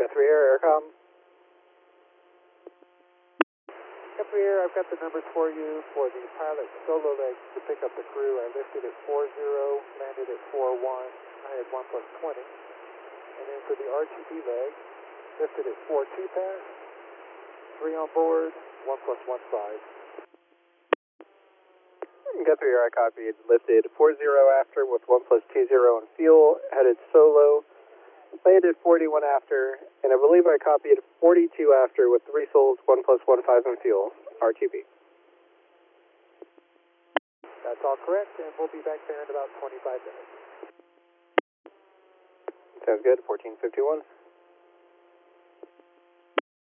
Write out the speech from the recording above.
Guthrie Air, Aircom. Guthrie Air, I've got the numbers for you for the pilot solo leg to pick up the crew. I lifted at 40, landed at 41. I had 1 plus 20. And then for the RTB leg, lifted at 42 pass, 3 on board, 1 plus 15. Guthrie Air, I copied. Lifted 40 after with 1 plus 20 on fuel, headed solo, landed 41 after, and I believe I copied 42 after with 3 souls, 1 plus 15 on fuel, RTB. That's all correct, and we'll be back there in about 25 minutes. Sounds good, 1451.